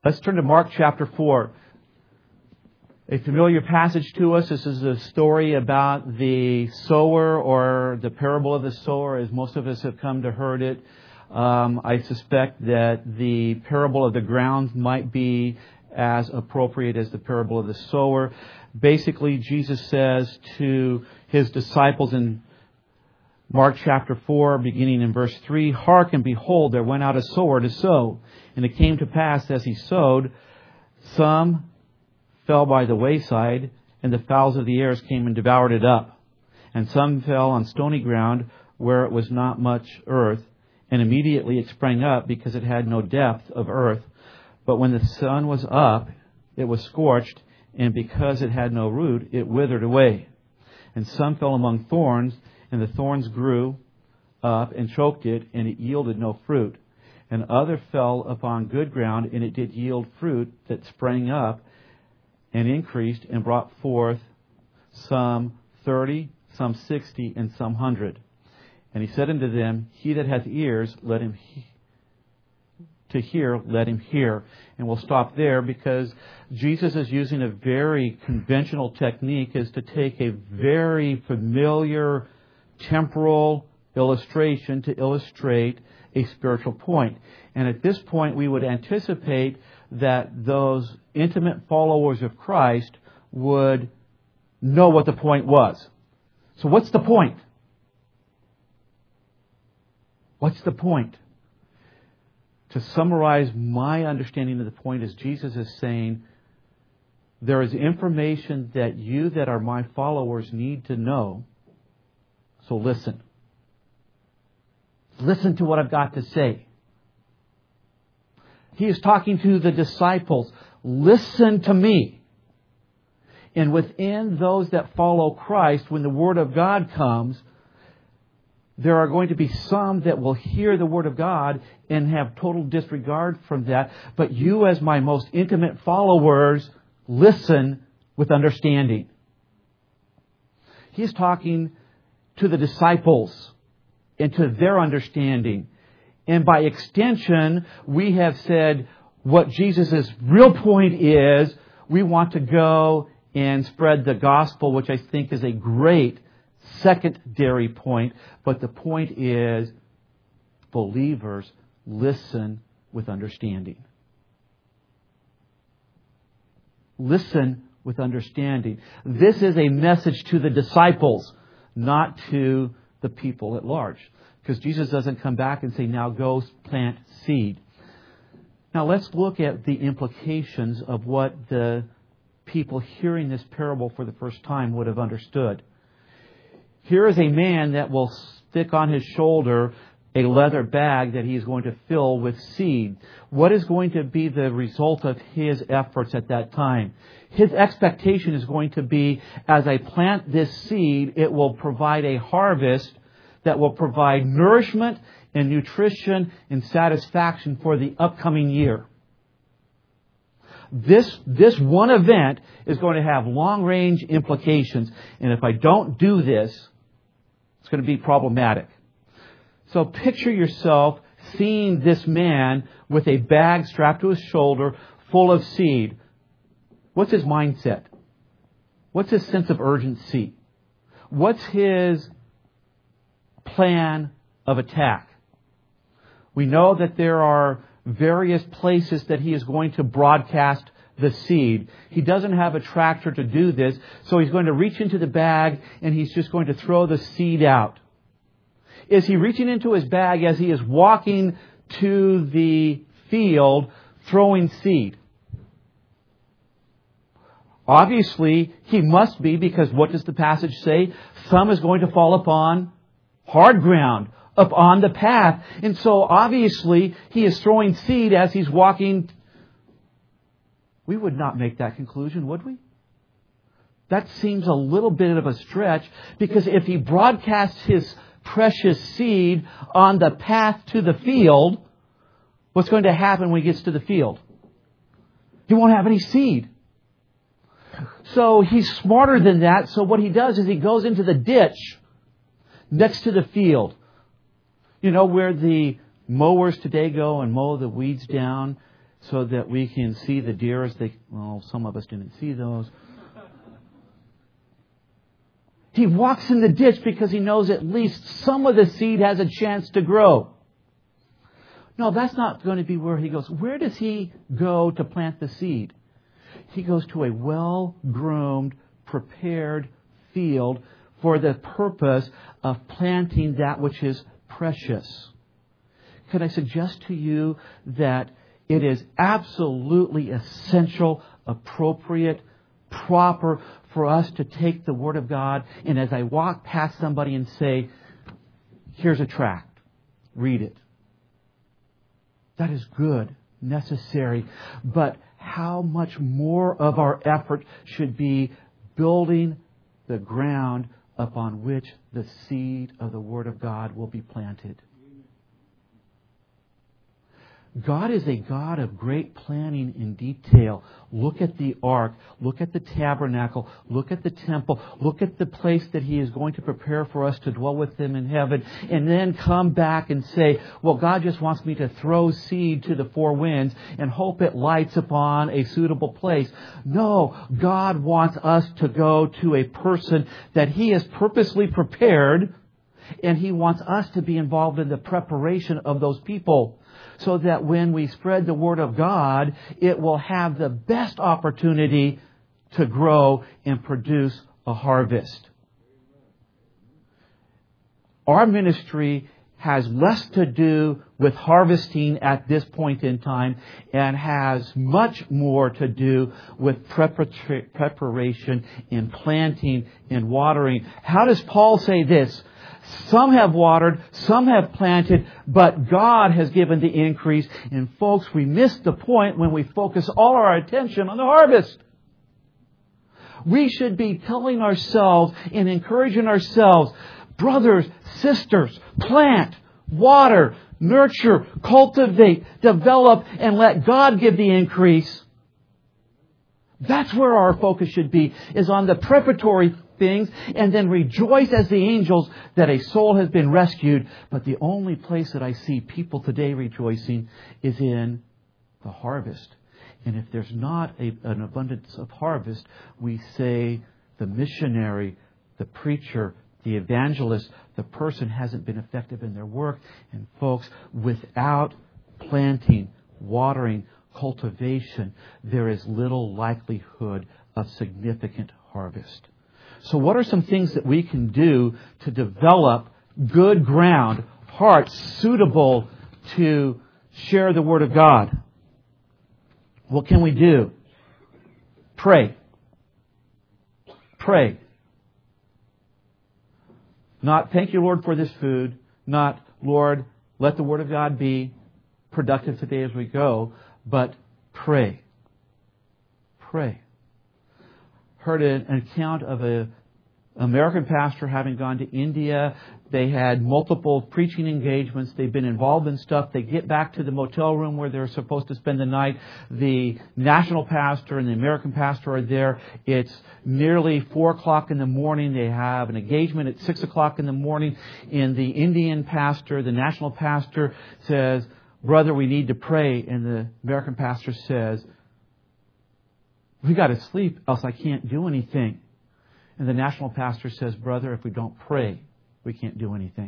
Let's turn to Mark chapter 4. A familiar passage to us. This is a story about the sower, or the parable of the sower, as most of us have come to heard it. I suspect that the parable of the ground might be as appropriate as the parable of the sower. Basically, Jesus says to His disciples in Mark chapter 4, beginning in verse 3, "Hark and behold, there went out a sower to sow. And it came to pass, as he sowed, some fell by the wayside, and the fowls of the air came and devoured it up. And some fell on stony ground, where it was not much earth, and immediately it sprang up, because it had no depth of earth. But when the sun was up, it was scorched, and because it had no root, it withered away. And some fell among thorns, and the thorns grew up and choked it, and it yielded no fruit. And other fell upon good ground, and it did yield fruit that sprang up and increased, and brought forth some 30, some 60, and some 100. And He said unto them, He that hath ears, let him let him hear." And we'll stop there, because Jesus is using a very conventional technique, is to take a very familiar temporal illustration to illustrate a spiritual point. And at this point, we would anticipate that those intimate followers of Christ would know what the point was. So what's the point? What's the point? To summarize my understanding of the point, is Jesus is saying, there is information that you that are my followers need to know. So listen. Listen to what I've got to say. He is talking to the disciples. Listen to me. And within those that follow Christ, when the Word of God comes, there are going to be some that will hear the Word of God and have total disregard from that. But you, as my most intimate followers, listen with understanding. He is talking to the disciples and to their understanding. And by extension, we have said what Jesus' real point is, we want to go and spread the gospel, which I think is a great secondary point. But the point is, believers, listen with understanding. Listen with understanding. This is a message to the disciples, not to the people at large. Because Jesus doesn't come back and say, now go plant seed. Now let's look at the implications of what the people hearing this parable for the first time would have understood. Here is a man that will stick on his shoulder a leather bag that he is going to fill with seed. What is going to be the result of his efforts at that time? His expectation is going to be, as I plant this seed, it will provide a harvest that will provide nourishment and nutrition and satisfaction for the upcoming year. This one event is going to have long-range implications. And if I don't do this, it's going to be problematic. So picture yourself seeing this man with a bag strapped to his shoulder full of seed. What's his mindset? What's his sense of urgency? What's his plan of attack? We know that there are various places that he is going to broadcast the seed. He doesn't have a tractor to do this, so he's going to reach into the bag and he's just going to throw the seed out. Is he reaching into his bag as he is walking to the field throwing seed? Obviously, he must be, because what does the passage say? Some is going to fall upon hard ground, up on the path. And so obviously he is throwing seed as he's walking. We would not make that conclusion, would we? That seems a little bit of a stretch, because if he broadcasts his precious seed on the path to the field, what's going to happen when he gets to the field? He won't have any seed. So he's smarter than that. So what he does is he goes into the ditch next to the field. You know, where the mowers today go and mow the weeds down. so that we can see the deer as they... Well, some of us didn't see those. He walks in the ditch because he knows at least some of the seed has a chance to grow. No, that's not going to be where he goes. Where does he go to plant the seed? He goes to a well-groomed, prepared field for the purpose of planting that which is precious. Could I suggest to you that it is absolutely essential, appropriate, proper for us to take the Word of God and as I walk past somebody and say, here's a tract, read it. That is good, necessary, but how much more of our effort should be building the ground upon which the seed of the Word of God will be planted. God is a God of great planning in detail. Look at the ark. Look at the tabernacle. Look at the temple. Look at the place that He is going to prepare for us to dwell with Him in heaven. And then come back and say, well, God just wants me to throw seed to the four winds and hope it lights upon a suitable place. No, God wants us to go to a person that He has purposely prepared, and He wants us to be involved in the preparation of those people, so that when we spread the Word of God, it will have the best opportunity to grow and produce a harvest. Our ministry has less to do with harvesting at this point in time and has much more to do with preparation in planting and watering. How does Paul say this? Some have watered, some have planted, but God has given the increase. And folks, we miss the point when we focus all our attention on the harvest. We should be telling ourselves and encouraging ourselves, brothers, sisters, plant, water, nurture, cultivate, develop, and let God give the increase. That's where our focus should be, is on the preparatory things, and then rejoice as the angels that a soul has been rescued. But the only place that I see people today rejoicing is in the harvest. And if there's not an abundance of harvest, we say the missionary, the preacher, the evangelist, the person hasn't been effective in their work. And folks, without planting, watering, cultivation, there is little likelihood of significant harvest. So what are some things that we can do to develop good ground, hearts suitable to share the Word of God? What can we do? Pray. Pray. Not, thank you, Lord, for this food. Not, Lord, let the Word of God be productive today as we go. But pray. Pray. Heard an account of an American pastor having gone to India. They had multiple preaching engagements. They've been involved in stuff. They get back to the motel room where they're supposed to spend the night. The national pastor and the American pastor are there. It's nearly 4 o'clock in the morning. They have an engagement at 6 o'clock in the morning. And the Indian pastor, the national pastor, says, "Brother, we need to pray." And the American pastor says, "We got to sleep, else I can't do anything." And the national pastor says, "Brother, if we don't pray, we can't do anything."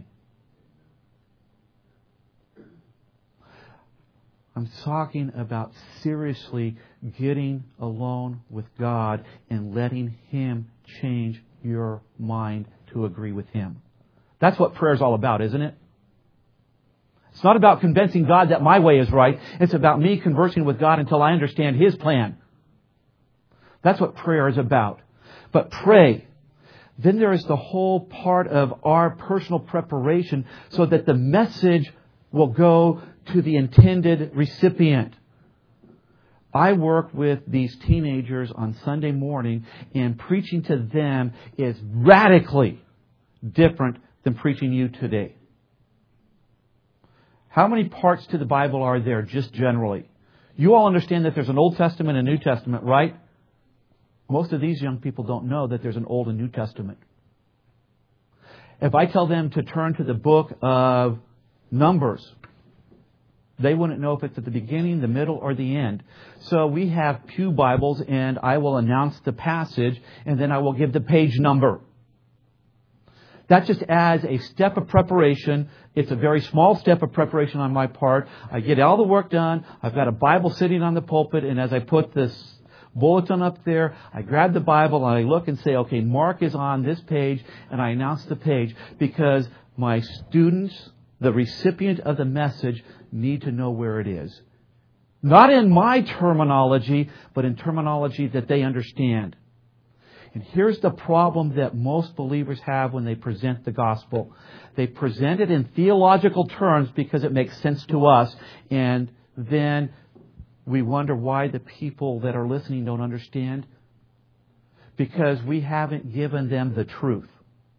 I'm talking about seriously getting alone with God and letting Him change your mind to agree with Him. That's what prayer is all about, isn't it? It's not about convincing God that my way is right. It's about me conversing with God until I understand His plan. That's what prayer is about. But pray. Then there is the whole part of our personal preparation so that the message will go to the intended recipient. I work with these teenagers on Sunday morning, and preaching to them is radically different than preaching you today. How many parts to the Bible are there, just generally? You all understand that there's an Old Testament and a New Testament, right? Most of these young people don't know that there's an Old and New Testament. If I tell them to turn to the book of Numbers, They wouldn't know if it's at the beginning, the middle, or the end. So we have pew Bibles, and I will announce the passage, and then I will give the page number. That just adds a step of preparation. It's a very small step of preparation on my part. I get all the work done. I've got a Bible sitting on the pulpit, and as I put this bulletin up there, I grab the Bible and I look and say, okay, Mark is on this page, and I announce the page because my students, the recipient of the message, need to know where it is. Not in my terminology, but in terminology that they understand. And here's the problem that most believers have when they present the gospel. They present it in theological terms because it makes sense to us, and then we wonder why the people that are listening don't understand. Because we haven't given them the truth.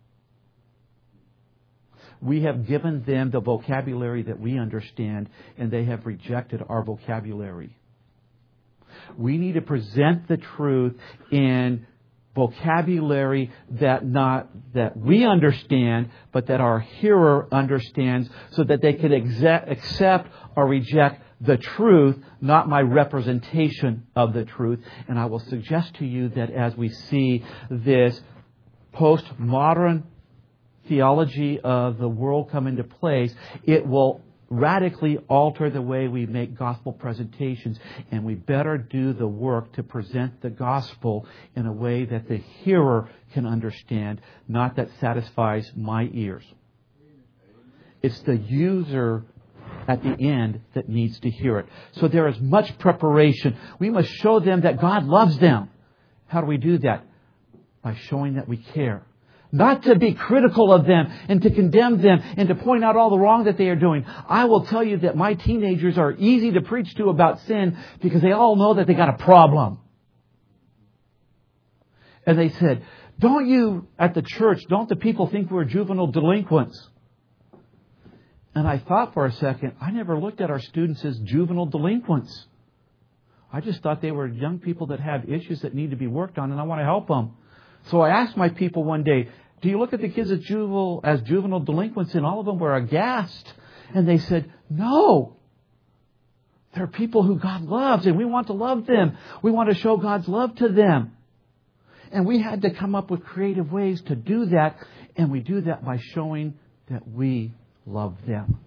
We have given them the vocabulary that we understand, and they have rejected our vocabulary. We need to present the truth in vocabulary that we understand, but that our hearer understands, so that they can accept or reject the truth, not my representation of the truth. And I will suggest to you that as we see this postmodern theology of the world come into place, it will radically alter the way we make gospel presentations, and we better do the work to present the gospel in a way that the hearer can understand, not that satisfies my ears. It's the user at the end that needs to hear it. So there is much preparation. We must show them that God loves them. How do we do that? By showing that we care. Not to be critical of them and to condemn them and to point out all the wrong that they are doing. I will tell you that my teenagers are easy to preach to about sin because they all know that they got a problem. And they said, don't the people think we're juvenile delinquents? And I thought for a second, I never looked at our students as juvenile delinquents. I just thought they were young people that have issues that need to be worked on, and I want to help them. So I asked my people one day, do you look at the kids as juvenile delinquents? And all of them were aghast. And they said, no. They're people who God loves, and we want to love them. We want to show God's love to them. And we had to come up with creative ways to do that. And we do that by showing that we love them.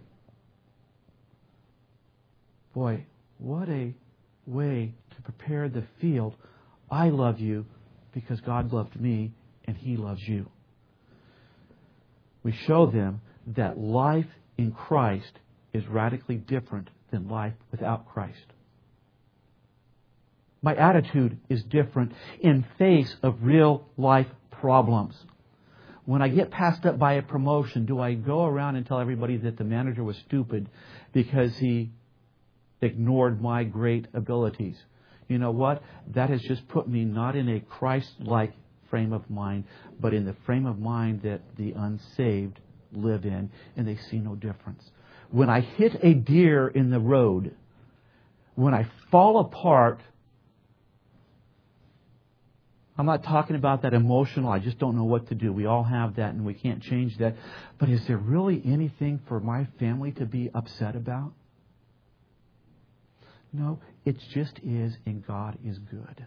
Boy, what a way to prepare the field. I love you because God loved me and He loves you. We show them that life in Christ is radically different than life without Christ. My attitude is different in face of real life problems. When I get passed up by a promotion, do I go around and tell everybody that the manager was stupid because he ignored my great abilities? You know what? That has just put me not in a Christ-like frame of mind, but in the frame of mind that the unsaved live in, and they see no difference. When I hit a deer in the road, when I fall apart, I'm not talking about that emotional, I just don't know what to do. We all have that, and we can't change that. But is there really anything for my family to be upset about? No, it just is, and God is good.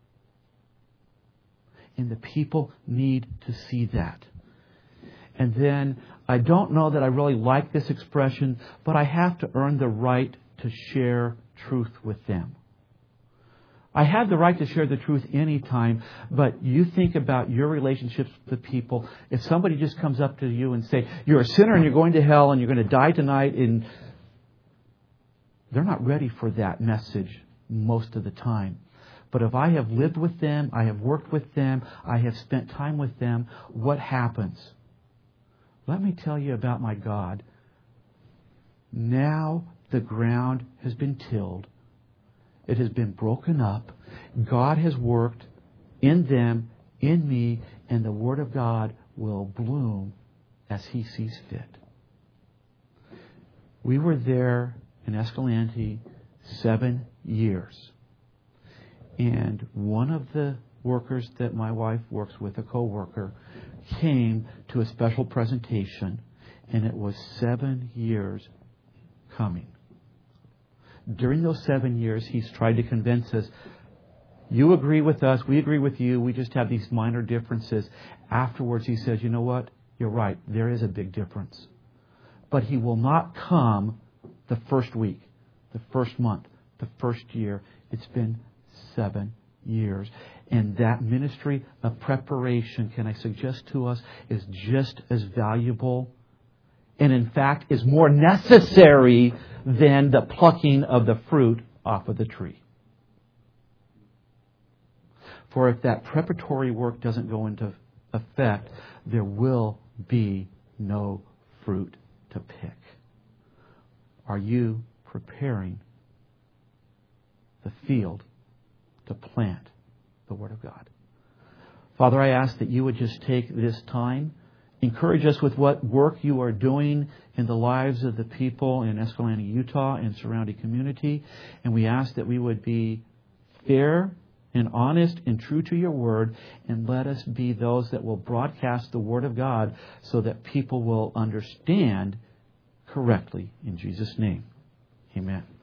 And the people need to see that. And then, I don't know that I really like this expression, but I have to earn the right to share truth with them. I have the right to share the truth anytime, but you think about your relationships with people. If somebody just comes up to you and say, you're a sinner and you're going to hell and you're going to die tonight, and they're not ready for that message most of the time. But if I have lived with them, I have worked with them, I have spent time with them, what happens? Let me tell you about my God. Now the ground has been tilled. It has been broken up. God has worked in them, in me, and the Word of God will bloom as He sees fit. We were there in Escalante 7 years. And one of the workers that my wife works with, a co-worker, came to a special presentation, and it was 7 years coming. During those 7 years, He's tried to convince us, you agree with us, we agree with you, we just have these minor differences. Afterwards, He says, you know what? You're right, there is a big difference. But He will not come the first week, the first month, the first year. It's been 7 years. And that ministry of preparation, can I suggest to us, is just as valuable and in fact is more necessary than the plucking of the fruit off of the tree. For if that preparatory work doesn't go into effect, there will be no fruit to pick. Are you preparing the field to plant the Word of God? Father, I ask that you would just take this time, encourage us with what work you are doing in the lives of the people in Escalante, Utah and surrounding community. And we ask that we would be fair and honest and true to your Word, and let us be those that will broadcast the Word of God so that people will understand correctly. In Jesus' name, amen.